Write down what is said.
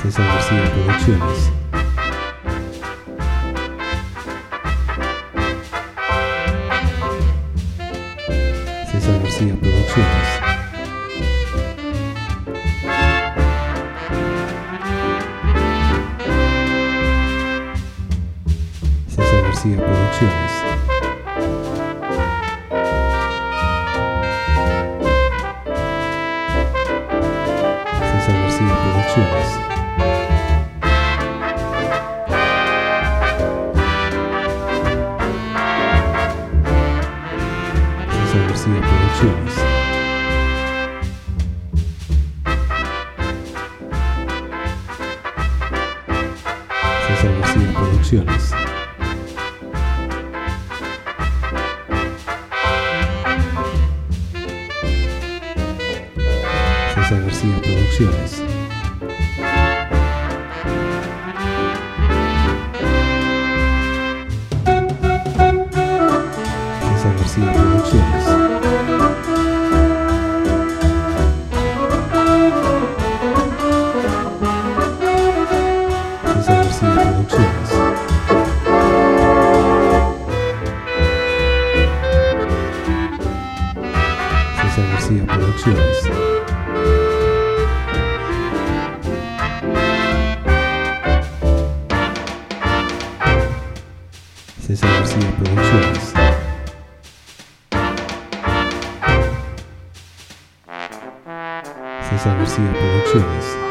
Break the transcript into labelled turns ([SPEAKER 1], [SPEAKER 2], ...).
[SPEAKER 1] César García Producciones. César García Producciones. César García Producciones. César García Producciones. César García Producciones. César García Producciones. César García Producciones. César García Producciones. César García Producciones. César García Producciones. César García Producciones. César García Producciones.